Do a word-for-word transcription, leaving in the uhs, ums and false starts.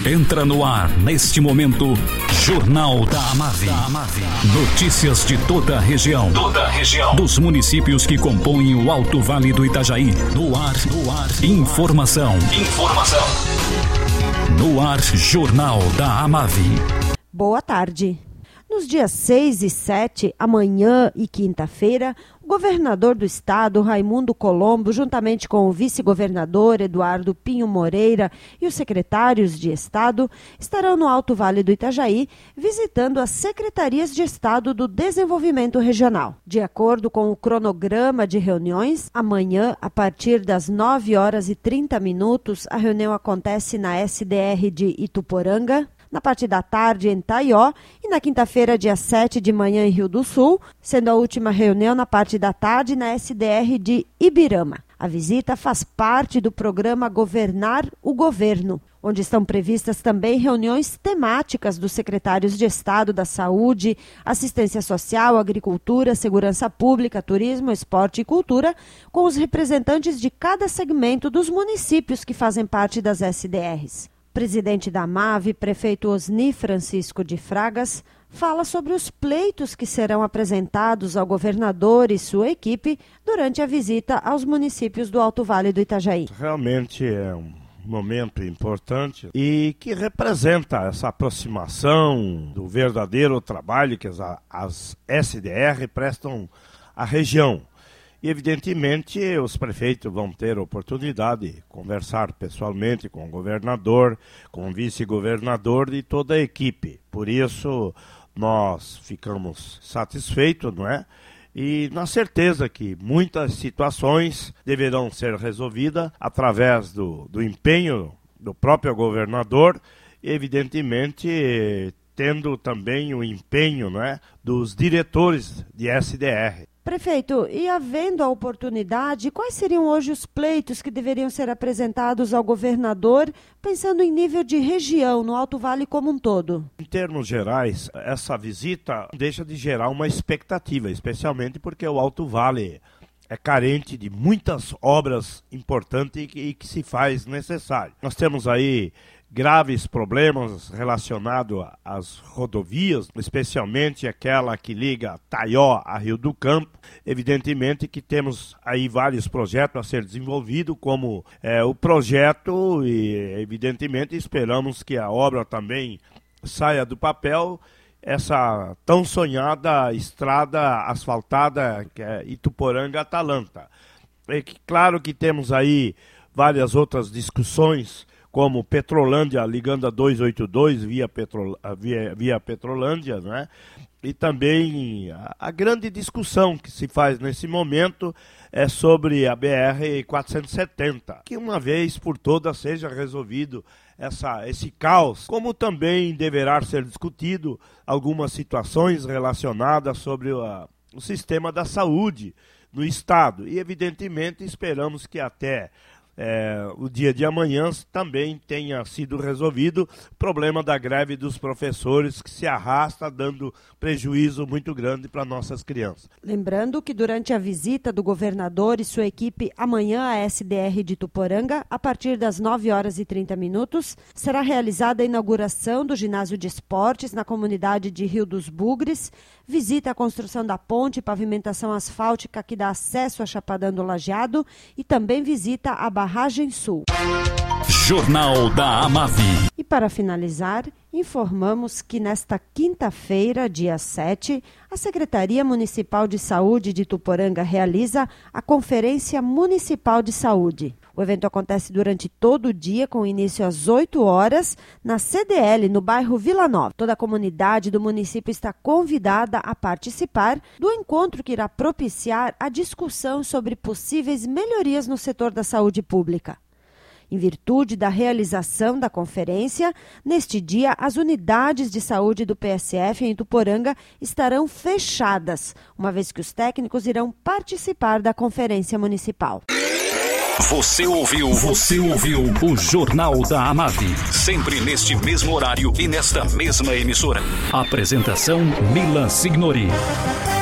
Entra no ar, neste momento, Jornal da Amave. Notícias de toda a região. Toda a região. Dos municípios que compõem o Alto Vale do Itajaí. No ar, no ar. Informação. Informação. No ar, Jornal da Amave. Boa tarde. Nos dias seis e sete, amanhã e quinta-feira, o governador do estado, Raimundo Colombo, juntamente com o vice-governador Eduardo Pinho Moreira e os secretários de estado, estarão no Alto Vale do Itajaí, visitando as secretarias de estado do desenvolvimento regional. De acordo com o cronograma de reuniões, amanhã, a partir das nove horas e trinta minutos, a reunião acontece na S D R de Ituporanga, na parte da tarde em Taió e na quinta-feira, dia sete de manhã em Rio do Sul, sendo a última reunião na parte da tarde na S D R de Ibirama. A visita faz parte do programa Governar o Governo, onde estão previstas também reuniões temáticas dos secretários de Estado da Saúde, Assistência Social, Agricultura, Segurança Pública, Turismo, Esporte e Cultura, com os representantes de cada segmento dos municípios que fazem parte das S D Rs. Presidente da Amave, prefeito Osni Francisco de Fragas, fala sobre os pleitos que serão apresentados ao governador e sua equipe durante a visita aos municípios do Alto Vale do Itajaí. Realmente é um momento importante e que representa essa aproximação do verdadeiro trabalho que as, as S D R prestam à região. E, evidentemente, os prefeitos vão ter oportunidade de conversar pessoalmente com o governador, com o vice-governador e toda a equipe. Por isso, nós ficamos satisfeitos, não é? E na certeza que muitas situações deverão ser resolvidas através do, do empenho do próprio governador e, evidentemente, tendo também o empenho, não é, dos diretores de S D R. Prefeito, e havendo a oportunidade, quais seriam hoje os pleitos que deveriam ser apresentados ao governador, pensando em nível de região, no Alto Vale como um todo? Em termos gerais, essa visita deixa de gerar uma expectativa, especialmente porque o Alto Vale é carente de muitas obras importantes e que, e que se faz necessário. Nós temos aí graves problemas relacionados às rodovias, especialmente aquela que liga Taió a Rio do Campo. Evidentemente que temos aí vários projetos a ser desenvolvidos, como é, o projeto, e evidentemente esperamos que a obra também saia do papel, essa tão sonhada estrada asfaltada que é Ituporanga-Atalanta. É que, claro que temos aí várias outras discussões, como Petrolândia ligando a duzentos e oitenta e dois via, Petro, via, via Petrolândia, né? E também a, a grande discussão que se faz nesse momento é sobre a B R quatrocentos e setenta, que uma vez por todas seja resolvido essa, esse caos, como também deverá ser discutido algumas situações relacionadas sobre a, o sistema da saúde no Estado. E evidentemente esperamos que até É, o dia de amanhã também tenha sido resolvido o problema da greve dos professores que se arrasta, dando prejuízo muito grande para nossas crianças. Lembrando que durante a visita do governador e sua equipe amanhã à S D R de Ituporanga, a partir das nove horas e trinta minutos, será realizada a inauguração do ginásio de esportes na comunidade de Rio dos Bugres, visita à construção da ponte e pavimentação asfáltica que dá acesso a Chapadão do Lajeado e também visita a Barragem Sul. Jornal da Amave. E para finalizar, informamos que nesta quinta-feira, dia sete, a Secretaria Municipal de Saúde de Ituporanga realiza a Conferência Municipal de Saúde. O evento acontece durante todo o dia, com início às oito horas, na C D L, no bairro Vila Nova. Toda a comunidade do município está convidada a participar do encontro que irá propiciar a discussão sobre possíveis melhorias no setor da saúde pública. Em virtude da realização da conferência, neste dia, as unidades de saúde do P S F em Ituporanga estarão fechadas, uma vez que os técnicos irão participar da conferência municipal. Você ouviu, você ouviu o Jornal da Amave, sempre neste mesmo horário e nesta mesma emissora. Apresentação Milan Signori.